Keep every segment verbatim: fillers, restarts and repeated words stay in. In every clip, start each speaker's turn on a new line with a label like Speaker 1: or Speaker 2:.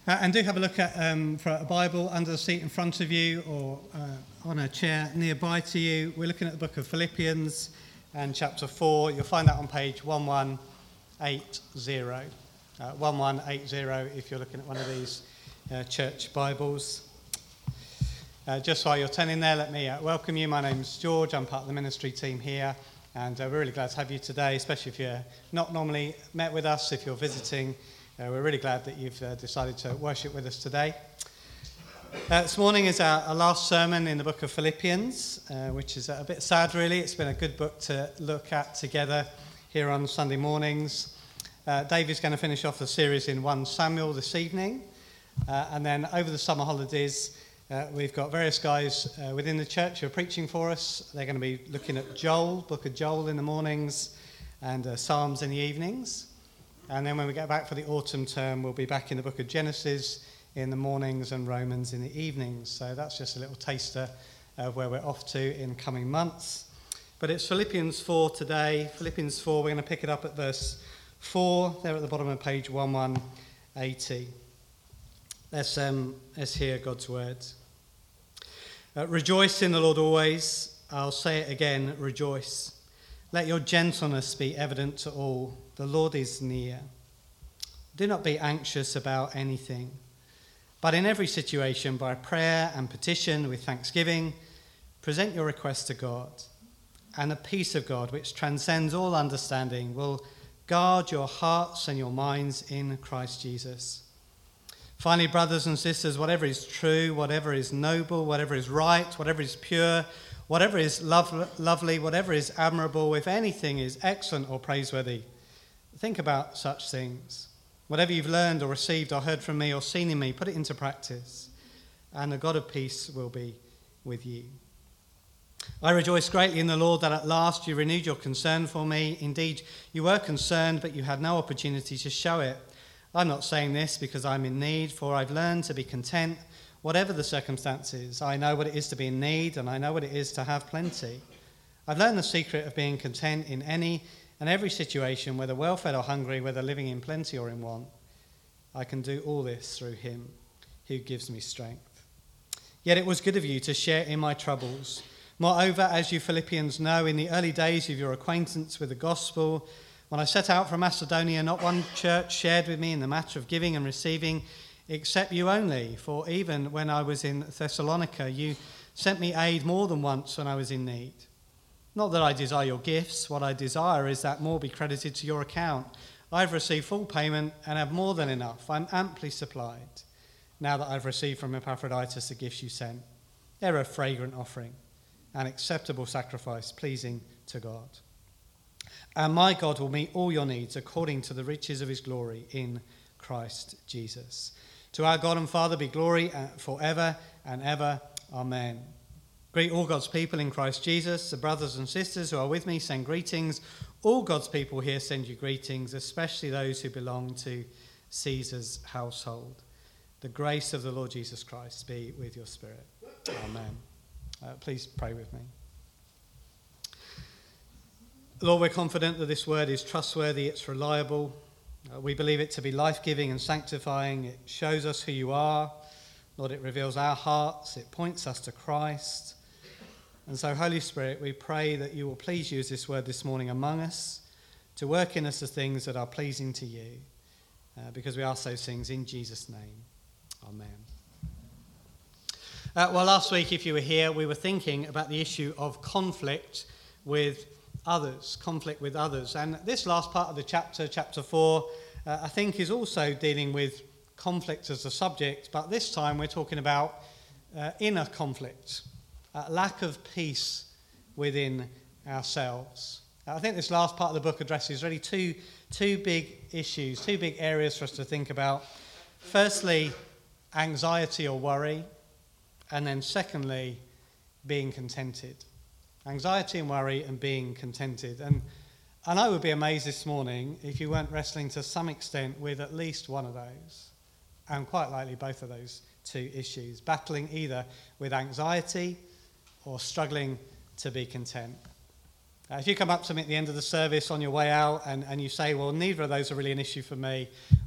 Speaker 1: Uh, and do have a look at um, for a Bible under the seat in front of you or uh, on a chair nearby to you. We're looking at the book of Philippians and chapter four. You'll find that on page eleven eighty. Uh, eleven eighty if you're looking at one of these uh, church Bibles. Uh, just while you're turning there, let me uh, welcome you. My name's George. I'm part of the ministry team here. And uh, we're really glad to have you today, especially if you're not normally met with us, if you're visiting. Uh, we're really glad that you've uh, decided to worship with us today. Uh, this morning is our, our last sermon in the book of Philippians, uh, which is a bit sad, really. It's been a good book to look at together here on Sunday mornings. Uh, Dave is going to finish off the series in First Samuel this evening. Uh, and then over the summer holidays, uh, we've got various guys uh, within the church who are preaching for us. They're going to be looking at Joel, book of Joel in the mornings, and uh, Psalms in the evenings. And then when we get back for the autumn term, we'll be back in the book of Genesis in the mornings and Romans in the evenings. So that's just a little taster of where we're off to in coming months. But it's Philippians four today. Philippians four, we're going to pick it up at verse four, there at the bottom of page eleven eighty. Let's, um, let's hear God's words. Uh, rejoice in the Lord always. I'll say it again, rejoice. Let your gentleness be evident to all. The Lord is near. Do not be anxious about anything, but in every situation, by prayer and petition with thanksgiving, present your requests to God. And the peace of God, which transcends all understanding, will guard your hearts and your minds in Christ Jesus. Finally, brothers and sisters, whatever is true, whatever is noble, whatever is right, whatever is pure, whatever is love, lovely, whatever is admirable, if anything is excellent or praiseworthy, think about such things. Whatever you've learned or received or heard from me or seen in me, put it into practice, and the God of peace will be with you. I rejoice greatly in the Lord that at last you renewed your concern for me. Indeed, you were concerned, but you had no opportunity to show it. I'm not saying this because I'm in need, for I've learned to be content, whatever the circumstances. I know what it is to be in need, and I know what it is to have plenty. I've learned the secret of being content in any and every situation, whether well-fed or hungry, whether living in plenty or in want. I can do all this through him who gives me strength. Yet it was good of you to share in my troubles. Moreover, as you Philippians know, in the early days of your acquaintance with the gospel, when I set out from Macedonia, not one church shared with me in the matter of giving and receiving, except you only. For even when I was in Thessalonica, you sent me aid more than once when I was in need. Not that I desire your gifts. What I desire is that more be credited to your account. I've received full payment and have more than enough. I'm amply supplied, now that I've received from Epaphroditus the gifts you sent. They're a fragrant offering, an acceptable sacrifice, pleasing to God. And my God will meet all your needs according to the riches of his glory in Christ Jesus. To our God and Father be glory forever and ever. Amen. Greet all God's people in Christ Jesus. The brothers and sisters who are with me send greetings. All God's people here send you greetings, especially those who belong to Caesar's household. The grace of the Lord Jesus Christ be with your spirit. Amen. Uh, please pray with me. Lord, we're confident that this word is trustworthy, it's reliable. Uh, we believe it to be life-giving and sanctifying. It shows us who you are. Lord, it reveals our hearts. It points us to Christ. And so, Holy Spirit, we pray that you will please use this word this morning among us to work in us the things that are pleasing to you, uh, because we ask those things in Jesus' name. Amen. Uh, well, last week, if you were here, we were thinking about the issue of conflict with others, conflict with others. And this last part of the chapter, chapter four, uh, I think is also dealing with conflict as a subject, but this time we're talking about uh, inner conflict, uh, lack of peace within ourselves. I think this last part of the book addresses really two, two big issues, two big areas for us to think about. Firstly, anxiety or worry, and then secondly, being contented. Anxiety and worry and being contented. And, and I would be amazed this morning if you weren't wrestling to some extent with at least one of those, and quite likely both of those two issues, battling either with anxiety or struggling to be content. Uh, if you come up to me at the end of the service on your way out and, and you say, well, neither of those are really an issue for me,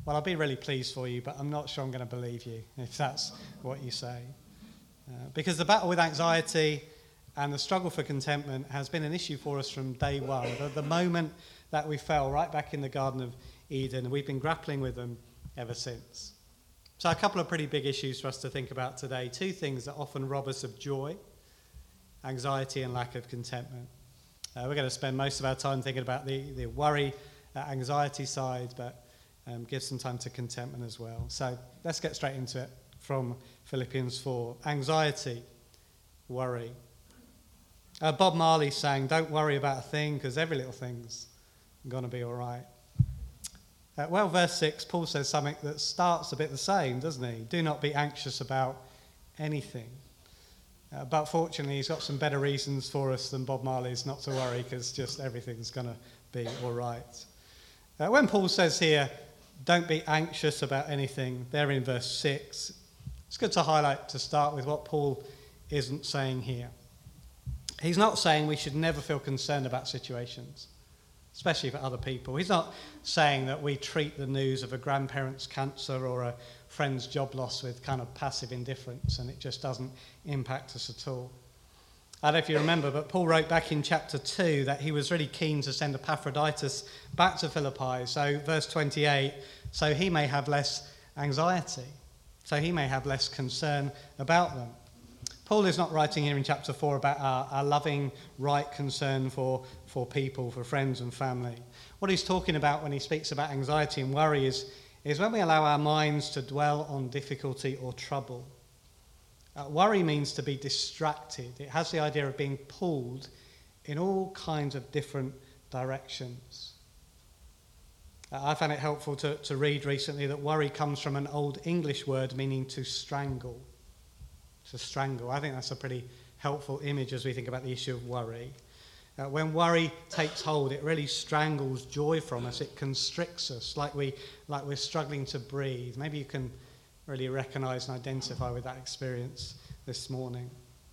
Speaker 1: well, I'll be really pleased for you, but I'm not sure I'm going to believe you if that's what you say. Uh, because the battle with anxiety and the struggle for contentment has been an issue for us from day one. The, the moment that we fell right back in the Garden of Eden, and we've been grappling with them ever since. So a couple of pretty big issues for us to think about today. Two things that often rob us of joy: anxiety and lack of contentment. Uh, we're going to spend most of our time thinking about the, the worry, uh, anxiety side, but um, give some time to contentment as well. So let's get straight into it from Philippians four. Anxiety, worry. Uh, Bob Marley sang, "Don't worry about a thing, because every little thing's going to be all right." Uh, well, verse six, Paul says something that starts a bit the same, doesn't he? Do not be anxious about anything. Uh, but fortunately, he's got some better reasons for us than Bob Marley's not to worry, because just everything's going to be all right. Uh, when Paul says here, don't be anxious about anything, there in verse six, it's good to highlight to start with what Paul isn't saying here. He's not saying we should never feel concerned about situations, especially for other people. He's not saying that we treat the news of a grandparent's cancer or a friend's job loss with kind of passive indifference and it just doesn't impact us at all. I don't know if you remember, but Paul wrote back in chapter two that he was really keen to send Epaphroditus back to Philippi. So verse twenty-eight, so he may have less anxiety, so he may have less concern about them. Paul is not writing here in chapter four about our, our loving, right concern for, for people, for friends and family. What he's talking about when he speaks about anxiety and worry is, is when we allow our minds to dwell on difficulty or trouble. Uh, worry means to be distracted. It has the idea of being pulled in all kinds of different directions. Uh, I found it helpful to, to read recently that worry comes from an old English word meaning to strangle. To strangle. I think that's a pretty helpful image as we think about the issue of worry. Uh, when worry takes hold, it really strangles joy from us. It constricts us, like we like we're struggling to breathe. Maybe you can really recognise and identify with that experience this morning.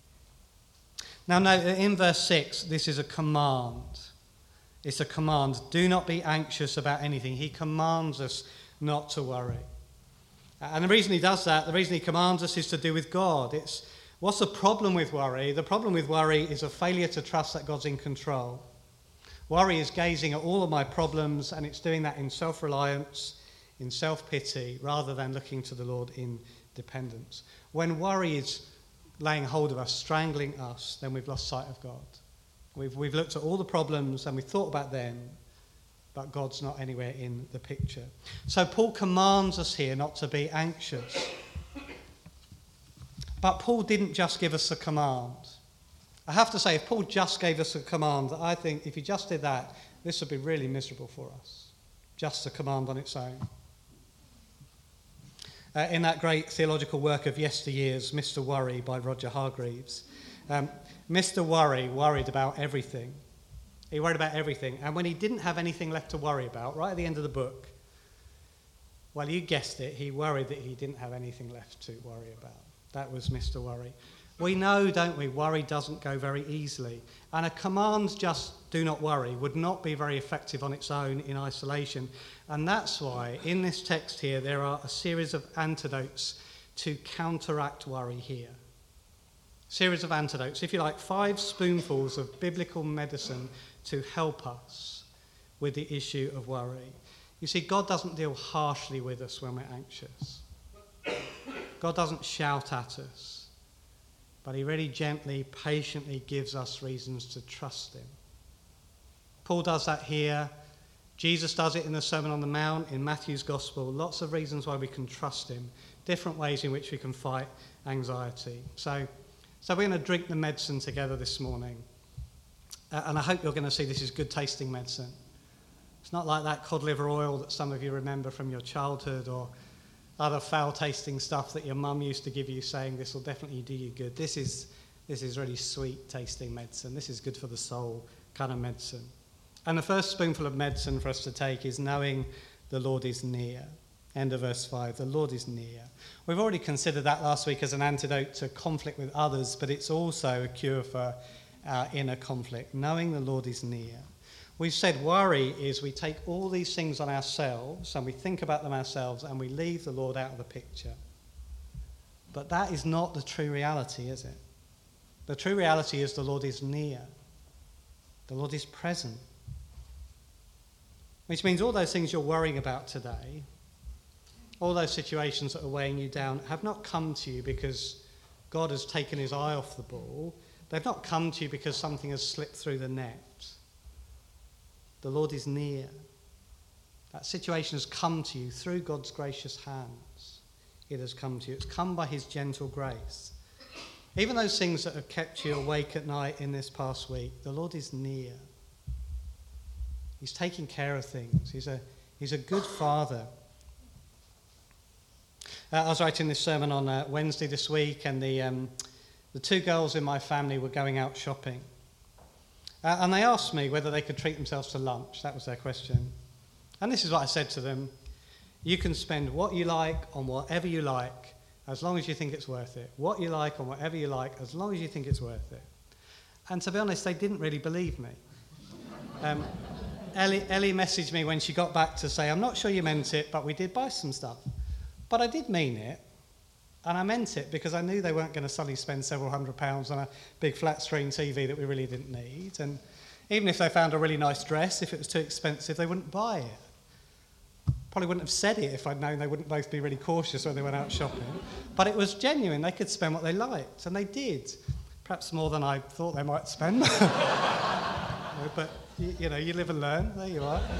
Speaker 1: Now, note that in verse six, this is a command. It's a command. Do not be anxious about anything. He commands us not to worry. And the reason he does that, the reason he commands us, is to do with God. It's what's the problem with worry? The problem with worry is a failure to trust that God's in control. Worry is gazing at all of my problems, and it's doing that in self-reliance, in self-pity, rather than looking to the Lord in dependence. When worry is laying hold of us, strangling us, then we've lost sight of God. We've, we've looked at all the problems and we've thought about them, but God's not anywhere in the picture. So Paul commands us here not to be anxious. But Paul didn't just give us a command. I have to say, if Paul just gave us a command, I think if he just did that, this would be really miserable for us. Just a command on its own. Uh, in that great theological work of yesteryears, Mister Worry by Roger Hargreaves, um, Mister Worry worried about everything. He worried about everything. And when he didn't have anything left to worry about, right at the end of the book, well, you guessed it, he worried that he didn't have anything left to worry about. That was Mister Worry. We know, don't we, worry doesn't go very easily. And a command, just do not worry, would not be very effective on its own in isolation. And that's why in this text here, there are a series of antidotes to counteract worry here. Series of antidotes, if you like, five spoonfuls of biblical medicine to help us with the issue of worry. You see, God doesn't deal harshly with us when we're anxious. God doesn't shout at us, but he really gently, patiently gives us reasons to trust him. Paul does that here. Jesus does it in the Sermon on the Mount, in Matthew's Gospel. Lots of reasons why we can trust him. Different ways in which we can fight anxiety. So, so we're going to drink the medicine together this morning. Uh, and I hope you're going to see this is good tasting medicine. It's not like that cod liver oil that some of you remember from your childhood, or other foul tasting stuff that your mum used to give you saying this will definitely do you good. This is, this is really sweet tasting medicine. This is good for the soul kind of medicine. And the first spoonful of medicine for us to take is knowing the Lord is near. End of verse five, the Lord is near. We've already considered that last week as an antidote to conflict with others, but it's also a cure for our inner conflict, knowing the Lord is near. We've said worry is we take all these things on ourselves and we think about them ourselves and we leave the Lord out of the picture. But that is not the true reality, is it? The true reality is the Lord is near. The Lord is present. Which means all those things you're worrying about today, all those situations that are weighing you down, have not come to you because God has taken his eye off the ball. They've not come to you because something has slipped through the net. The Lord is near. That situation has come to you through God's gracious hands. It has come to you. It's come by his gentle grace. Even those things that have kept you awake at night in this past week, the Lord is near. He's taking care of things. He's a, he's a good father. Uh, I was writing this sermon on uh, Wednesday this week, and the, um, the two girls in my family were going out shopping. Uh, and they asked me whether they could treat themselves to lunch. That was their question. And this is what I said to them. You can spend what you like on whatever you like, as long as you think it's worth it. What you like on whatever you like, as long as you think it's worth it. And to be honest, they didn't really believe me. Um, Ellie, Ellie messaged me when she got back to say, I'm not sure you meant it, but we did buy some stuff. But I did mean it. And I meant it because I knew they weren't going to suddenly spend several hundred pounds on a big flat screen T V that we really didn't need. And even if they found a really nice dress, if it was too expensive, they wouldn't buy it. Probably wouldn't have said it if I'd known they wouldn't both be really cautious when they went out shopping. But it was genuine. They could spend what they liked, and they did. Perhaps more than I thought they might spend. But, you, you know, you live and learn. There you are.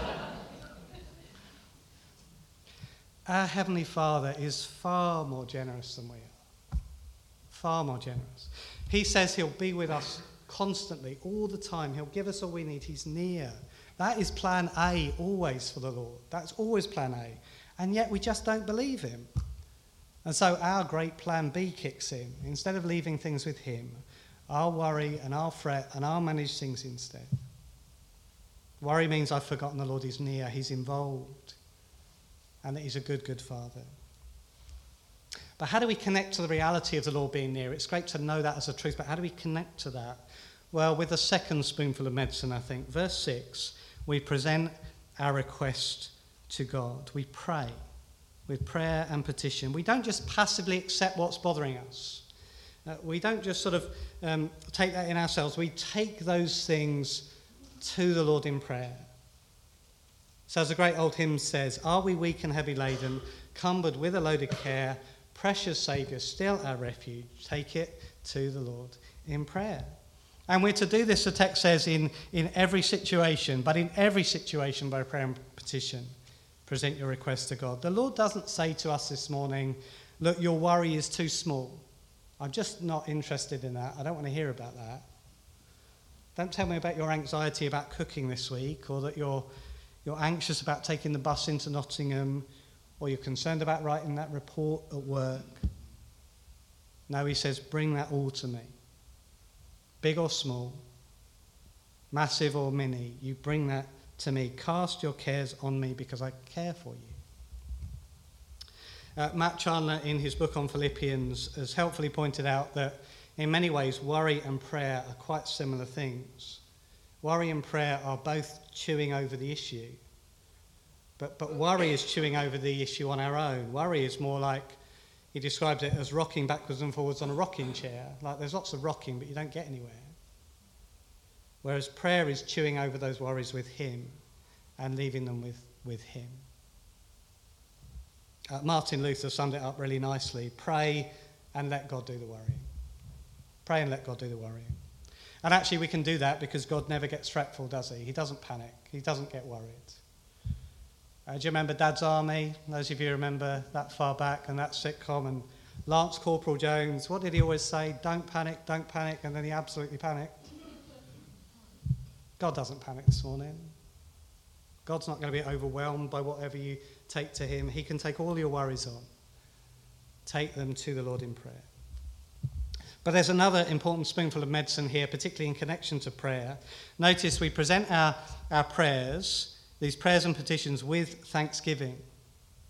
Speaker 1: Our Heavenly Father is far more generous than we are. Far more generous. He says he'll be with us constantly, all the time. He'll give us all we need. He's near. That is plan A always for the Lord. That's always plan A. And yet we just don't believe him. And so our great plan B kicks in. Instead of leaving things with him, I'll worry and I'll fret and I'll manage things instead. Worry means I've forgotten the Lord is near. He's involved. And that he's a good, good father. But how do we connect to the reality of the Lord being near? It's great to know that as a truth, but how do we connect to that? Well, with a second spoonful of medicine, I think. Verse six, we present our request to God. We pray with prayer and petition. We don't just passively accept what's bothering us. Uh, we don't just sort of um, take that in ourselves. We take those things to the Lord in prayer. So as the great old hymn says, are we weak and heavy laden, cumbered with a load of care, precious Saviour, still our refuge, take it to the Lord in prayer. And we're to do this, the text says, in, in every situation, but in every situation by prayer and petition, present your request to God. The Lord doesn't say to us this morning, look, your worry is too small. I'm just not interested in that. I don't want to hear about that. Don't tell me about your anxiety about cooking this week, or that you're You're anxious about taking the bus into Nottingham, or you're concerned about writing that report at work. No, he says, bring that all to me. Big or small, massive or mini, you bring that to me. Cast your cares on me because I care for you. Uh, Matt Chandler, in his book on Philippians, has helpfully pointed out that in many ways, worry and prayer are quite similar things. Worry and prayer are both chewing over the issue. But, but worry is chewing over the issue on our own. Worry is more like, he describes it as rocking backwards and forwards on a rocking chair. Like there's lots of rocking, but you don't get anywhere. Whereas prayer is chewing over those worries with him and leaving them with, with him. Uh, Martin Luther summed it up really nicely. Pray and let God do the worrying. Pray and let God do the worrying. And actually we can do that because God never gets fretful, does he? He doesn't panic. He doesn't get worried. Uh, do you remember Dad's Army? Those of you remember that far back and that sitcom, and Lance Corporal Jones, what did he always say? Don't panic, don't panic, and then he absolutely panicked. God doesn't panic this morning. God's not going to be overwhelmed by whatever you take to him. He can take all your worries on. Take them to the Lord in prayer. But there's another important spoonful of medicine here, particularly in connection to prayer. Notice we present our, our prayers, these prayers and petitions, with thanksgiving.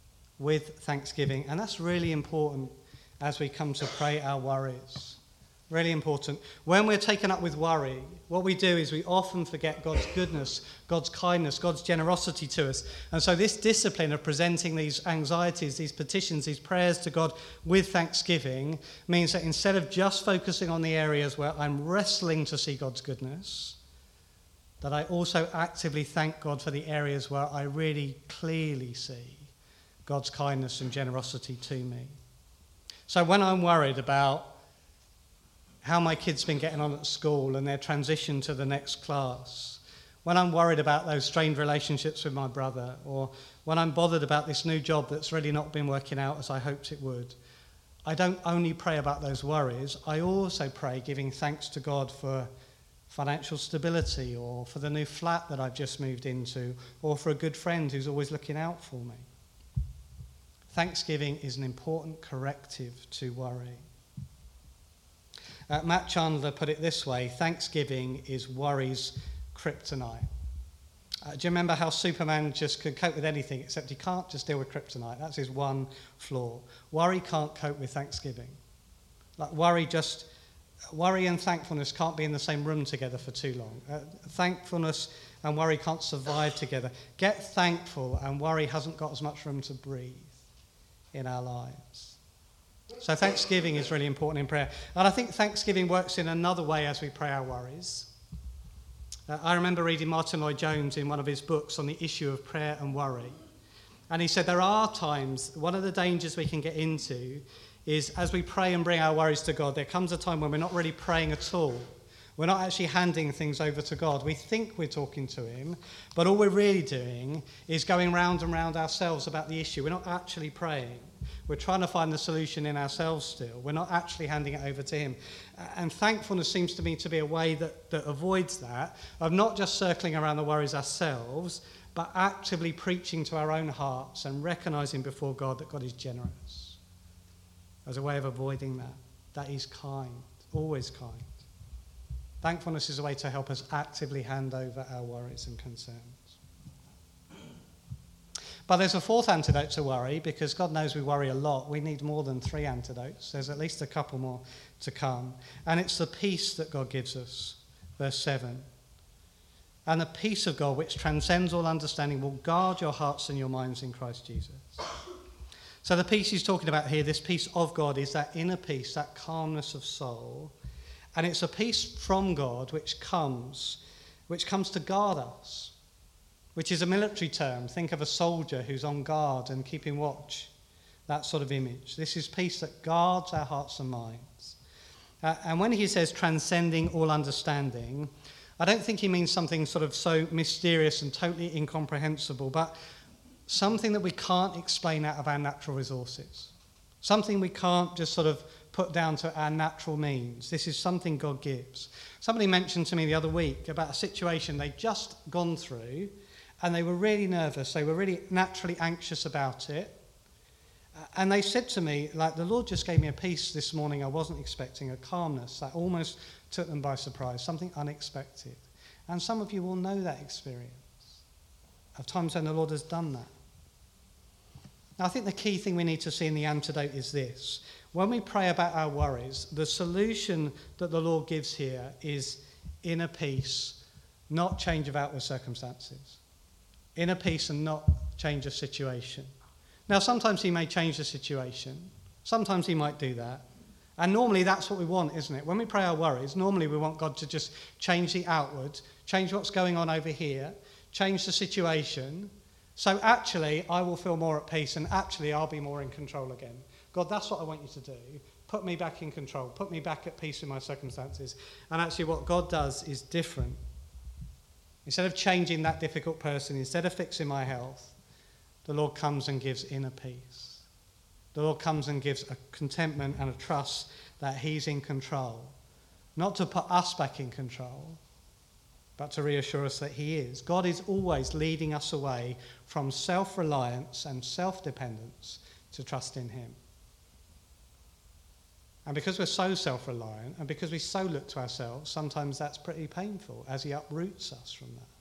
Speaker 1: With thanksgiving. And that's really important as we come to pray our worries. Really important. When we're taken up with worry, what we do is we often forget God's goodness, God's kindness, God's generosity to us. And so this discipline of presenting these anxieties, these petitions, these prayers to God with thanksgiving means that instead of just focusing on the areas where I'm wrestling to see God's goodness, that I also actively thank God for the areas where I really clearly see God's kindness and generosity to me. So when I'm worried about how my kids been getting on at school and their transition to the next class, when I'm worried about those strained relationships with my brother, or when I'm bothered about this new job that's really not been working out as I hoped it would, I don't only pray about those worries, I also pray giving thanks to God for financial stability, or for the new flat that I've just moved into, or for a good friend who's always looking out for me. Thanksgiving is an important corrective to worry. Uh, Matt Chandler put it this way: thanksgiving is worry's kryptonite. Uh, do you remember how Superman just could cope with anything, except he can't just deal with kryptonite? That's his one flaw. Worry can't cope with thanksgiving. Like worry just, worry and thankfulness can't be in the same room together for too long. Uh, thankfulness and worry can't survive together. Get thankful and worry hasn't got as much room to breathe in our lives. So thanksgiving is really important in prayer. And I think thanksgiving works in another way as we pray our worries. Uh, I remember reading Martin Lloyd-Jones in one of his books on the issue of prayer and worry. And he said there are times, one of the dangers we can get into is as we pray and bring our worries to God, there comes a time when we're not really praying at all. We're not actually handing things over to God. We think we're talking to him, but all we're really doing is going round and round ourselves about the issue. We're not actually praying. We're trying to find the solution in ourselves still. We're not actually handing it over to him. And thankfulness seems to me to be a way that, that avoids that, of not just circling around the worries ourselves, but actively preaching to our own hearts and recognising before God that God is generous. As a way of avoiding that, that he's kind, always kind. Thankfulness is a way to help us actively hand over our worries and concerns. But there's a fourth antidote to worry, because God knows we worry a lot. We need more than three antidotes. There's at least a couple more to come. And it's the peace that God gives us. Verse seven. And the peace of God, which transcends all understanding, will guard your hearts and your minds in Christ Jesus. So the peace he's talking about here, this peace of God, is that inner peace, that calmness of soul. And it's a peace from God which comes, which comes to guard us, which is a military term. Think of a soldier who's on guard and keeping watch, that sort of image. This is peace that guards our hearts and minds. Uh, and when he says transcending all understanding, I don't think he means something sort of so mysterious and totally incomprehensible, but something that we can't explain out of our natural resources. Something we can't just sort of put down to our natural means. This is something God gives. Somebody mentioned to me the other week about a situation they'd just gone through, and they were really nervous. They were really naturally anxious about it. And they said to me, like, the Lord just gave me a peace this morning I wasn't expecting, a calmness that almost took them by surprise, something unexpected. And some of you will know that experience of times when the Lord has done that. Now, I think the key thing we need to see in the antidote is this. When we pray about our worries, the solution that the Lord gives here is inner peace, not change of outward circumstances. Inner peace and not change of situation. Now, sometimes he may change the situation. Sometimes he might do that. And normally that's what we want, isn't it? When we pray our worries, normally we want God to just change the outward, change what's going on over here, change the situation. So actually, I will feel more at peace, and actually I'll be more in control again. God, that's what I want you to do. Put me back in control. Put me back at peace in my circumstances. And actually what God does is different. Instead of changing that difficult person, instead of fixing my health, the Lord comes and gives inner peace. The Lord comes and gives a contentment and a trust that he's in control. Not to put us back in control, but to reassure us that he is. God is always leading us away from self-reliance and self-dependence to trust in him. And because we're so self-reliant and because we so look to ourselves, sometimes that's pretty painful as he uproots us from that.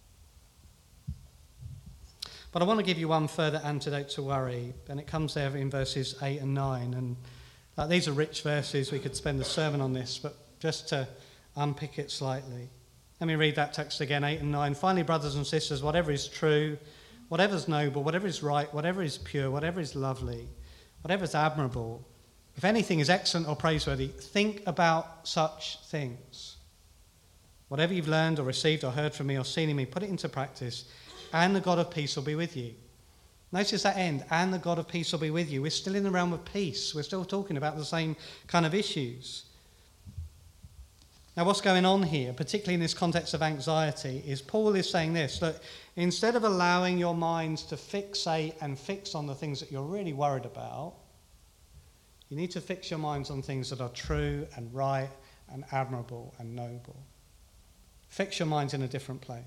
Speaker 1: But I want to give you one further antidote to worry, and it comes there in verses eight and nine. And Uh, these are rich verses. We could spend a sermon on this, but just to unpick it slightly. Let me read that text again, eight and nine. Finally, brothers and sisters, whatever is true, whatever is noble, whatever is right, whatever is pure, whatever is lovely, whatever is admirable, if anything is excellent or praiseworthy, think about such things. Whatever you've learned or received or heard from me or seen in me, put it into practice, and the God of peace will be with you. Notice that end, and the God of peace will be with you. We're still in the realm of peace. We're still talking about the same kind of issues. Now, what's going on here, particularly in this context of anxiety, is Paul is saying this, that instead of allowing your minds to fixate and fix on the things that you're really worried about, you need to fix your minds on things that are true and right and admirable and noble. Fix your minds in a different place.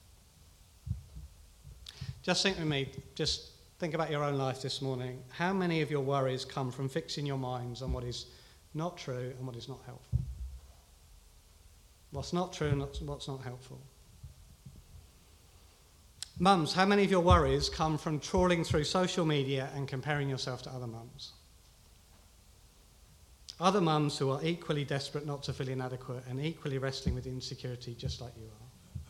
Speaker 1: Just think with me, just think about your own life this morning. How many of your worries come from fixing your minds on what is not true and what is not helpful? What's not true and what's not helpful? Mums, how many of your worries come from trawling through social media and comparing yourself to other mums? Other mums who are equally desperate not to feel inadequate and equally wrestling with insecurity just like you are.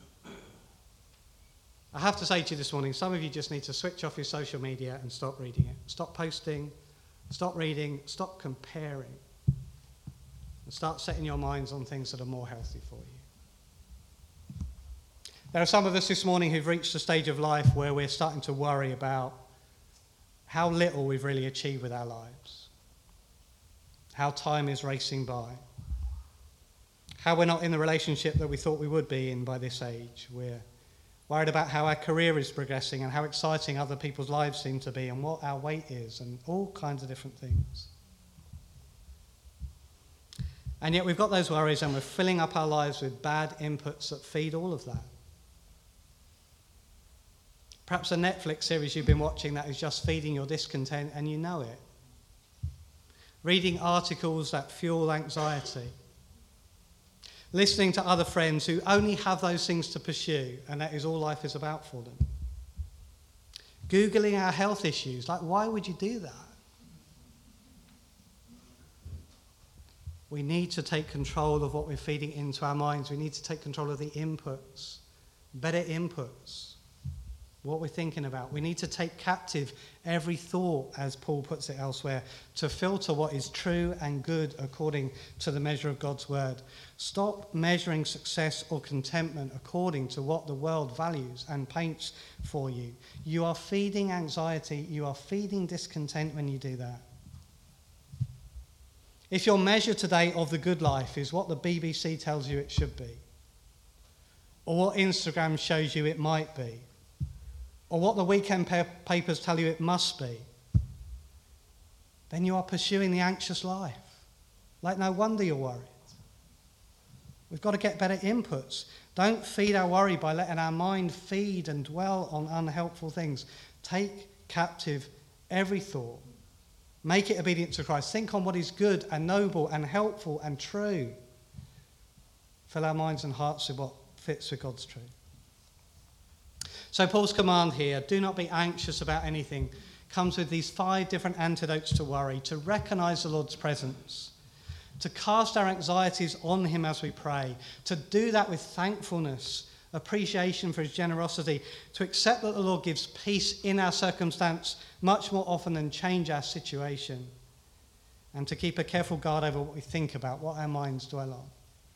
Speaker 1: I have to say to you this morning, some of you just need to switch off your social media and stop reading it. Stop posting, stop reading, stop comparing, and start setting your minds on things that are more healthy for you. There are some of us this morning who've reached a stage of life where we're starting to worry about how little we've really achieved with our lives, how time is racing by, how we're not in the relationship that we thought we would be in by this age. We're worried about how our career is progressing and how exciting other people's lives seem to be and what our weight is and all kinds of different things. And yet we've got those worries and we're filling up our lives with bad inputs that feed all of that. Perhaps a Netflix series you've been watching that is just feeding your discontent and you know it. Reading articles that fuel anxiety. Listening to other friends who only have those things to pursue, and that is all life is about for them. Googling our health issues, like why would you do that? We need to take control of what we're feeding into our minds. We need to take control of the inputs, better inputs, what we're thinking about. We need to take captive every thought, as Paul puts it elsewhere, to filter what is true and good according to the measure of God's word. Stop measuring success or contentment according to what the world values and paints for you. You are feeding anxiety, you are feeding discontent when you do that. If your measure today of the good life is what the B B C tells you it should be, or what Instagram shows you it might be, or what the weekend pa- papers tell you it must be, then you are pursuing the anxious life. Like, no wonder you're worried. We've got to get better inputs. Don't feed our worry by letting our mind feed and dwell on unhelpful things. Take captive every thought. Make it obedient to Christ. Think on what is good and noble and helpful and true. Fill our minds and hearts with what fits with God's truth. So Paul's command here, do not be anxious about anything, comes with these five different antidotes to worry: to recognize the Lord's presence, to cast our anxieties on him as we pray, to do that with thankfulness, appreciation for his generosity, to accept that the Lord gives peace in our circumstance much more often than change our situation, and to keep a careful guard over what we think about, what our minds dwell on.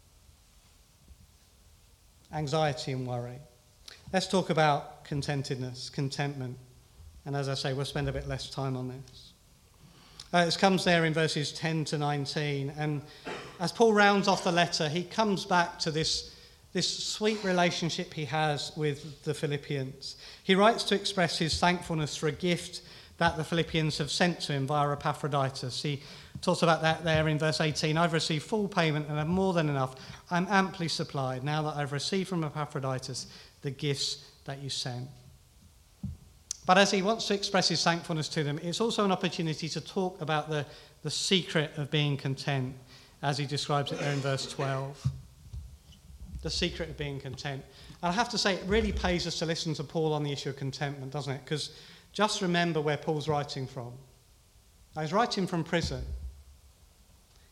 Speaker 1: Anxiety and worry. Let's talk about contentedness, contentment. And as I say, we'll spend a bit less time on this. Uh, it comes there in verses ten to nineteen. And as Paul rounds off the letter, he comes back to this, this sweet relationship he has with the Philippians. He writes to express his thankfulness for a gift that the Philippians have sent to him via Epaphroditus. He talks about that there in verse eighteen. I've received full payment and have more than enough. I'm amply supplied now that I've received from Epaphroditus the gifts that you sent. But as he wants to express his thankfulness to them, it's also an opportunity to talk about the, the secret of being content, as he describes it there in verse twelve. The secret of being content. And I have to say, it really pays us to listen to Paul on the issue of contentment, doesn't it? Because just remember where Paul's writing from. Now, he's writing from prison.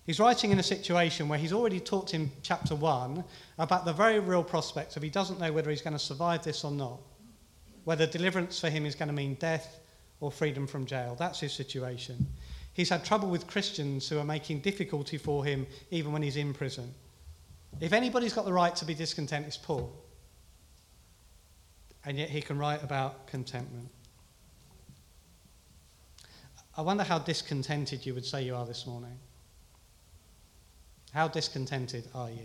Speaker 1: He's writing in a situation where he's already talked in chapter one about the very real prospect of he doesn't know whether he's going to survive this or not, whether deliverance for him is going to mean death or freedom from jail. That's his situation. He's had trouble with Christians who are making difficulty for him even when he's in prison. If anybody's got the right to be discontent, it's Paul. And yet he can write about contentment. I wonder how discontented you would say you are this morning. How discontented are you?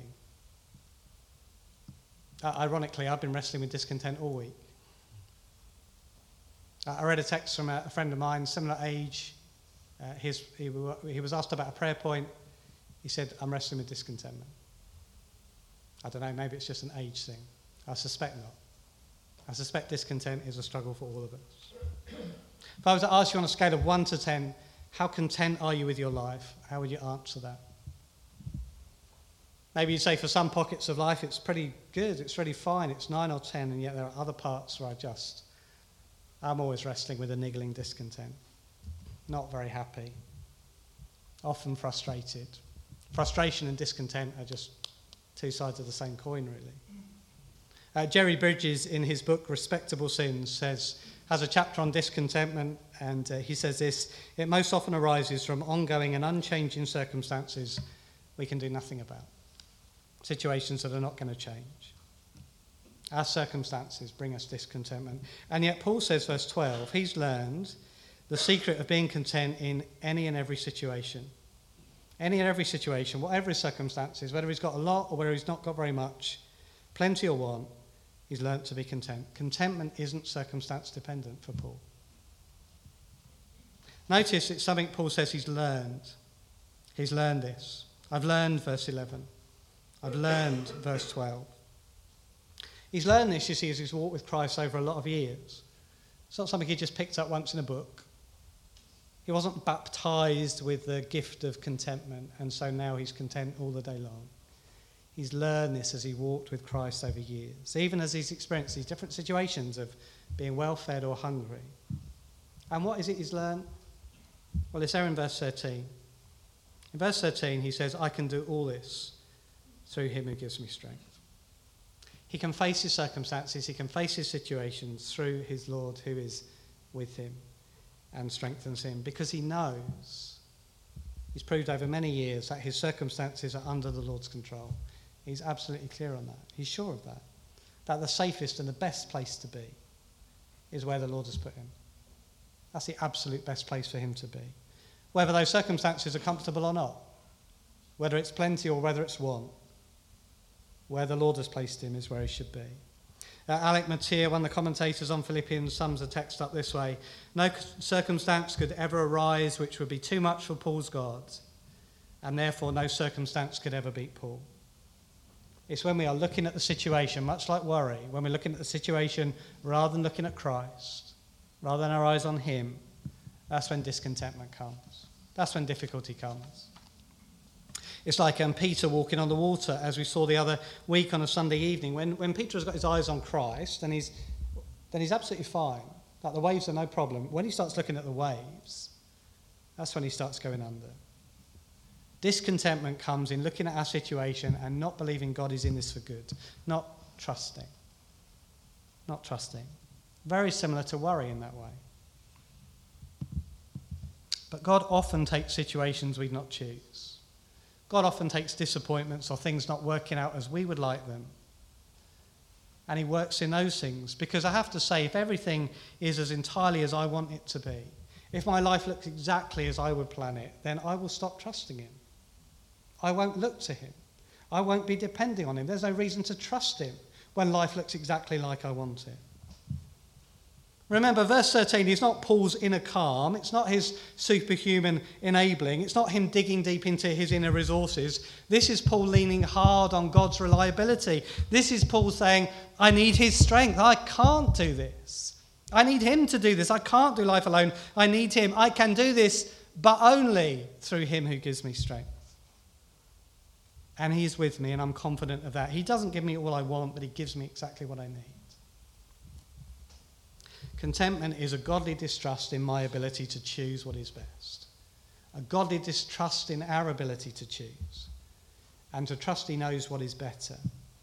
Speaker 1: Uh, ironically, I've been wrestling with discontent all week. Uh, I read a text from a, a friend of mine, similar age. Uh, his, he, he was asked about a prayer point. He said, I'm wrestling with discontentment. I don't know, maybe it's just an age thing. I suspect not. I suspect discontent is a struggle for all of us. If I was to ask you on a scale of one to ten, how content are you with your life? How would you answer that? Maybe you'd say for some pockets of life it's pretty good, it's really fine, it's nine or ten, and yet there are other parts where I just, I'm always wrestling with a niggling discontent. Not very happy. Often frustrated. Frustration and discontent are just two sides of the same coin, really. Uh, Jerry Bridges, in his book Respectable Sins, says, has a chapter on discontentment, and uh, he says this: it most often arises from ongoing and unchanging circumstances we can do nothing about. Situations that are not going to change. Our circumstances bring us discontentment. And yet Paul says, verse twelve, he's learned the secret of being content in any and every situation. Any and every situation, whatever his circumstances, whether he's got a lot or whether he's not got very much, plenty or want, he's learnt to be content. Contentment isn't circumstance dependent for Paul. Notice it's something Paul says he's learned. He's learned this. I've learned, verse eleven. I've learned, verse twelve. He's learned this, you see, as he's walked with Christ over a lot of years. It's not something he just picked up once in a book. He wasn't baptized with the gift of contentment, and so now he's content all the day long. He's learned this as he walked with Christ over years, even as he's experienced these different situations of being well-fed or hungry. And what is it he's learned? Well, it's there in verse thirteen. In verse thirteen, he says, I can do all this through him who gives me strength. He can face his circumstances, he can face his situations through his Lord who is with him and strengthens him, because he knows, he's proved over many years, that his circumstances are under the Lord's control. He's absolutely clear on that. He's sure of that. That the safest and the best place to be is where the Lord has put him. That's the absolute best place for him to be. Whether those circumstances are comfortable or not, whether it's plenty or whether it's want, where the Lord has placed him is where he should be. Uh, Alec Matier, one of the commentators on Philippians, sums the text up this way: no circumstance could ever arise which would be too much for Paul's God, and therefore no circumstance could ever beat Paul. It's when we are looking at the situation, much like worry, when we're looking at the situation rather than looking at Christ, rather than our eyes on him, that's when discontentment comes. That's when difficulty comes. It's like um, Peter walking on the water, as we saw the other week on a Sunday evening. When, when Peter has got his eyes on Christ, then he's, then he's absolutely fine. Like the waves are no problem. When he starts looking at the waves, that's when he starts going under. Discontentment comes in looking at our situation and not believing God is in this for good. Not trusting. Not trusting. Very similar to worry in that way. But God often takes situations we not choose. God often takes disappointments or things not working out as we would like them. And he works in those things. Because I have to say, if everything is as entirely as I want it to be, if my life looks exactly as I would plan it, then I will stop trusting him. I won't look to him. I won't be depending on him. There's no reason to trust him when life looks exactly like I want it. Remember, verse thirteen is not Paul's inner calm. It's not his superhuman enabling. It's not him digging deep into his inner resources. This is Paul leaning hard on God's reliability. This is Paul saying, I need his strength. I can't do this. I need him to do this. I can't do life alone. I need him. I can do this, but only through him who gives me strength. And he's with me, and I'm confident of that. He doesn't give me all I want, but he gives me exactly what I need. Contentment is a godly distrust in my ability to choose what is best. a godly distrust in our ability to choose, and to trust he knows what is better.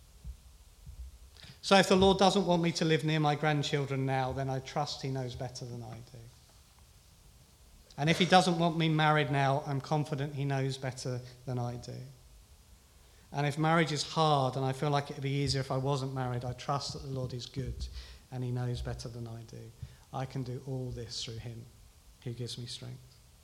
Speaker 1: So if the Lord doesn't want me to live near my grandchildren now, then I trust he knows better than I do. And if he doesn't want me married now, I'm confident he knows better than I do. And if marriage is hard and I feel like it would be easier if I wasn't married, I trust that the Lord is good and he knows better than I do. I can do all this through him who gives me strength.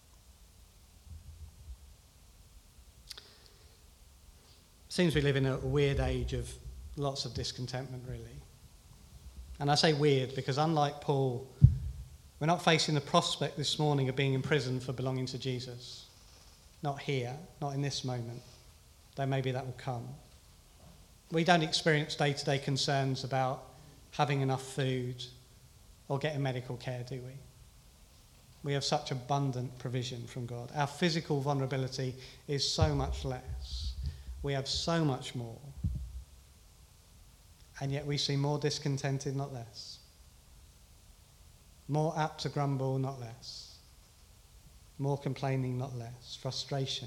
Speaker 1: Seems we live in a weird age of lots of discontentment, really. And I say weird because unlike Paul, we're not facing the prospect this morning of being in prison for belonging to Jesus. Not here, not in this moment. Though maybe that will come. We don't experience day-to-day concerns about having enough food or getting medical care, do we? We have such abundant provision from God. Our physical vulnerability is so much less. We have so much more. And yet we seem more discontented, not less. More apt to grumble, not less. More complaining, not less. Frustration.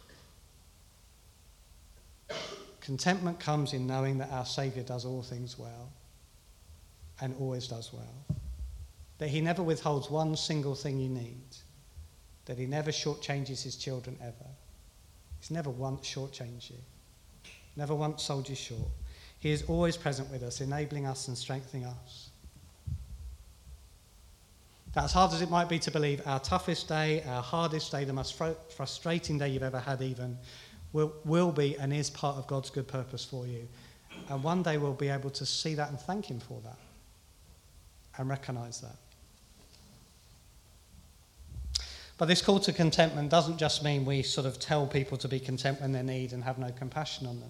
Speaker 1: Contentment comes in knowing that our Saviour does all things well and always does well. That he never withholds one single thing you need. That he never shortchanges his children ever. He's never once shortchanged you. Never once sold you short. He is always present with us, enabling us and strengthening us. That as hard as it might be to believe, our toughest day, our hardest day, the most fr- frustrating day you've ever had even, will, will be and is part of God's good purpose for you. And one day we'll be able to see that and thank him for that and recognise that. But this call to contentment doesn't just mean we sort of tell people to be content when they're in need and have no compassion on them.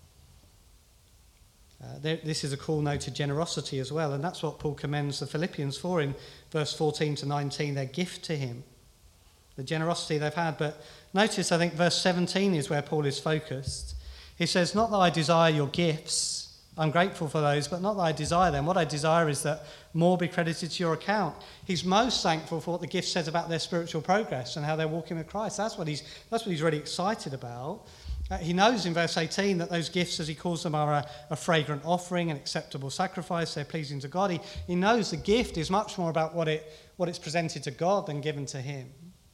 Speaker 1: Uh, there, this is a call now to generosity as well, and that's what Paul commends the Philippians for in verse fourteen to nineteen, their gift to him, the generosity they've had. But notice, I think verse seventeen is where Paul is focused. He says, not that I desire your gifts, I'm grateful for those, but not that I desire them. What I desire is that more be credited to your account. He's most thankful for what the gift says about their spiritual progress and how they're walking with Christ. That's what he's, that's what he's really excited about. Uh, he knows in verse eighteen that those gifts, as he calls them, are a, a fragrant offering, an acceptable sacrifice, they're pleasing to God. He, he knows the gift is much more about what it what it's presented to God than given to him.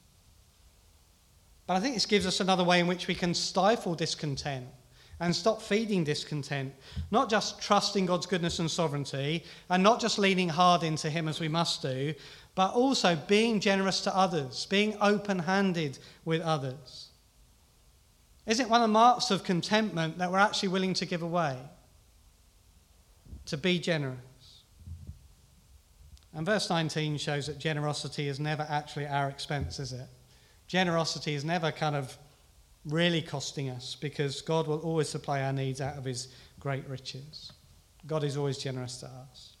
Speaker 1: But I think this gives us another way in which we can stifle discontent and stop feeding discontent, not just trusting God's goodness and sovereignty, and not just leaning hard into him as we must do, but also being generous to others, being open-handed with others. Isn't it one of the marks of contentment that we're actually willing to give away? To be generous. And verse nineteen shows that generosity is never actually at our expense, is it? Generosity is never kind of really costing us, because God will always supply our needs out of his great riches. God is always generous to us.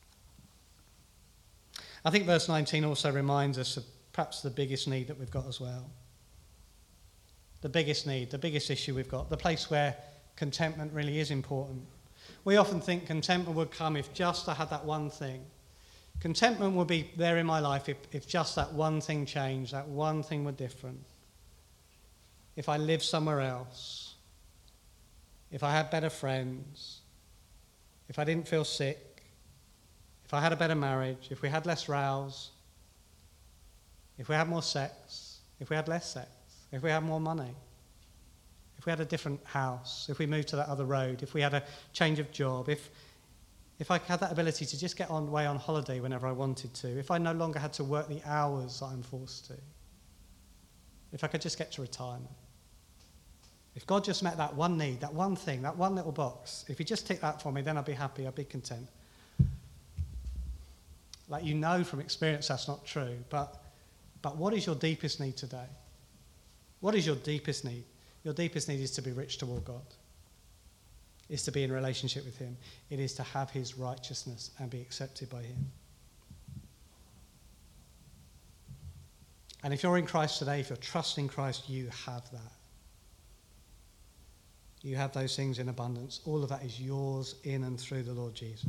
Speaker 1: I think verse nineteen also reminds us of perhaps the biggest need that we've got as well. The biggest need, the biggest issue we've got, the place where contentment really is important. We often think contentment would come if just I had that one thing. Contentment would be there in my life if, if just that one thing changed, that one thing were different. If I lived somewhere else, if I had better friends, if I didn't feel sick, if I had a better marriage, if we had less rows, if we had more sex, if we had less sex, if we had more money, if we had a different house, if we moved to that other road, if we had a change of job, if if I had that ability to just get on away on holiday whenever I wanted to, if I no longer had to work the hours that I'm forced to, if I could just get to retirement. If God just met that one need, that one thing, that one little box, if he just ticked that for me, then I'd be happy, I'd be content. Like, you know from experience that's not true, but but what is your deepest need today? What is your deepest need? Your deepest need is to be rich toward God. Is to be in relationship with him. It is to have his righteousness and be accepted by him. And if you're in Christ today, if you're trusting Christ, you have that. You have those things in abundance. All of that is yours in and through the Lord Jesus.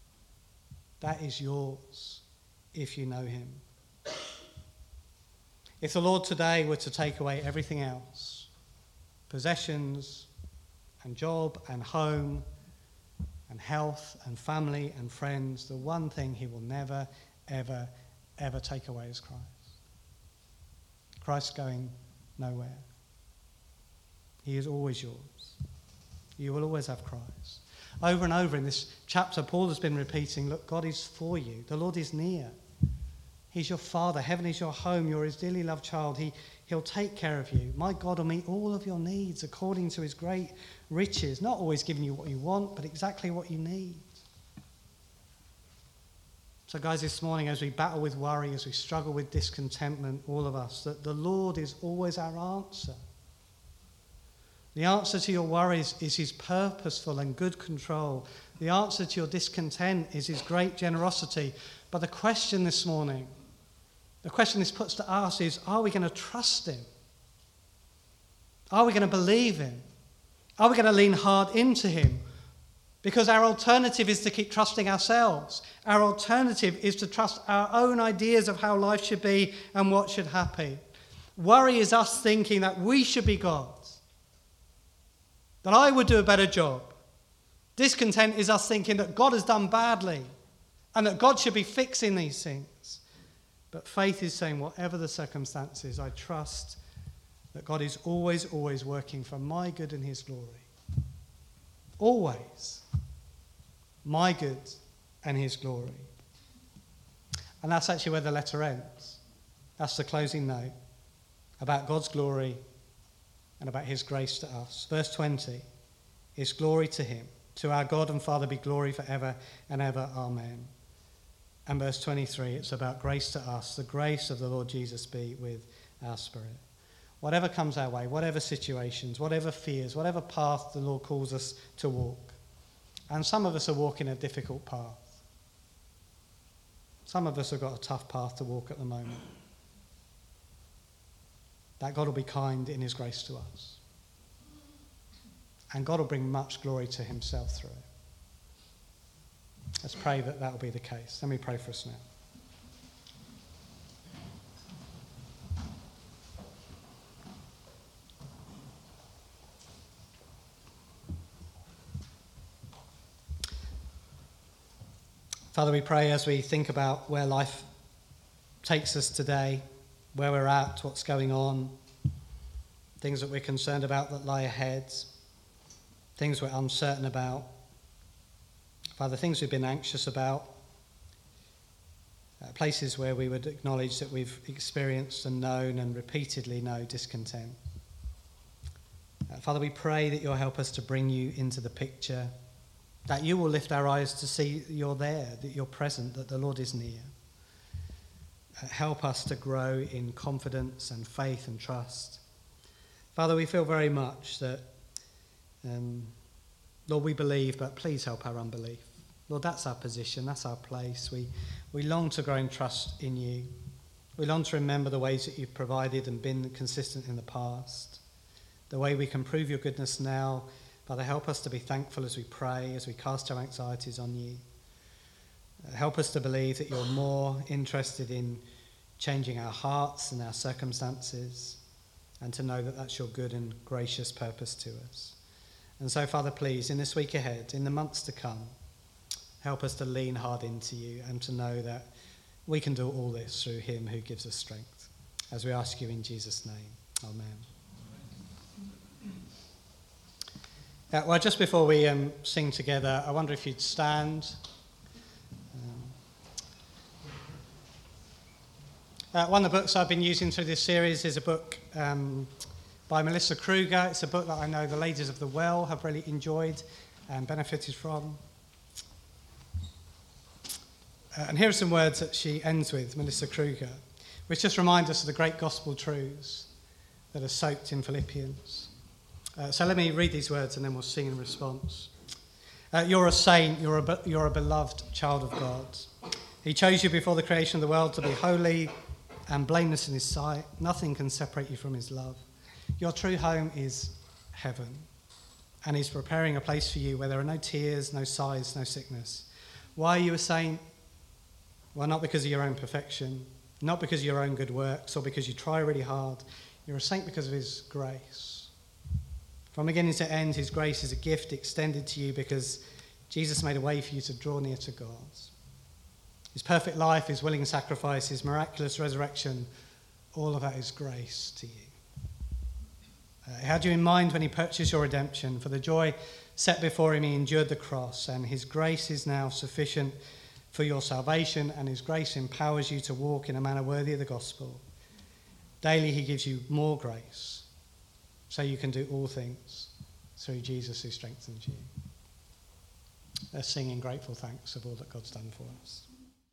Speaker 1: That is yours if you know him. If the Lord today were to take away everything else, possessions and job and home and health and family and friends, the one thing he will never, ever, ever take away is Christ. Christ's going nowhere. He is always yours. You will always have Christ. Over and over in this chapter, Paul has been repeating, look, God is for you. The Lord is near. He's your Father. Heaven is your home. You're his dearly loved child. He, he'll take care of you. My God will meet all of your needs according to his great riches. Not always giving you what you want, but exactly what you need. So guys, this morning, as we battle with worry, as we struggle with discontentment, all of us, that the Lord is always our answer. The answer to your worries is his purposeful and good control. The answer to your discontent is his great generosity. But the question this morning, the question this puts to us is, are we going to trust him? Are we going to believe him? Are we going to lean hard into him? Because our alternative is to keep trusting ourselves. Our alternative is to trust our own ideas of how life should be and what should happen. Worry is us thinking that we should be God, that I would do a better job. Discontent is us thinking that God has done badly and that God should be fixing these things. But faith is saying, whatever the circumstances, I trust that God is always, always working for my good and his glory. Always. My good and his glory. And that's actually where the letter ends. That's the closing note about God's glory and about his grace to us. Verse twenty is glory to him. To our God and Father be glory forever and ever. Amen. And verse twenty-three, it's about grace to us. The grace of the Lord Jesus be with our spirit. Whatever comes our way, whatever situations, whatever fears, whatever path the Lord calls us to walk. And some of us are walking a difficult path. Some of us have got a tough path to walk at the moment. That God will be kind in his grace to us. And God will bring much glory to himself through it. Let's pray that that will be the case. Let me pray for us now. Father, we pray as we think about where life takes us today, where we're at, what's going on, things that we're concerned about that lie ahead, things we're uncertain about. Father, things we've been anxious about, uh, places where we would acknowledge that we've experienced and known and repeatedly know discontent. Uh, Father, we pray that you'll help us to bring you into the picture, that you will lift our eyes to see that you're there, that you're present, that the Lord is near. Uh, help us to grow in confidence and faith and trust. Father, we feel very much that, um, Lord, we believe, but please help our unbelief. Lord, that's our position, that's our place. We, we long to grow in trust in you. We long to remember the ways that you've provided and been consistent in the past, the way we can prove your goodness now. Father, help us to be thankful as we pray, as we cast our anxieties on you. Uh, help us to believe that you're more interested in changing our hearts and our circumstances, and to know that that's your good and gracious purpose to us. And so, Father, please, in this week ahead, in the months to come, help us to lean hard into you and to know that we can do all this through him who gives us strength. As we ask you in Jesus' name, amen. Uh, well, just before we um, sing together, I wonder if you'd stand. Um, uh, one of the books I've been using through this series is a book um, by Melissa Kruger. It's a book that I know the ladies of the Well have really enjoyed and benefited from. Uh, and here are some words that she ends with, Melissa Kruger, which just remind us of the great gospel truths that are soaked in Philippians. Uh, so let me read these words and then we'll sing in response. Uh, you're a saint, you're a, be- you're a beloved child of God. He chose you before the creation of the world to be holy and blameless in his sight. Nothing can separate you from his love. Your true home is heaven, and he's preparing a place for you where there are no tears, no sighs, no sickness. Why are you a saint? Well, not because of your own perfection, not because of your own good works or because you try really hard. You're a saint because of his grace. From beginning to end, his grace is a gift extended to you because Jesus made a way for you to draw near to God. His perfect life, his willing sacrifice, his miraculous resurrection, all of that is grace to you. Uh, he had you in mind when he purchased your redemption. For the joy set before him, he endured the cross, and his grace is now sufficient for your salvation, and his grace empowers you to walk in a manner worthy of the gospel. Daily he gives you more grace, so you can do all things through Jesus who strengthens you. Let's sing in grateful thanks of all that God's done for us.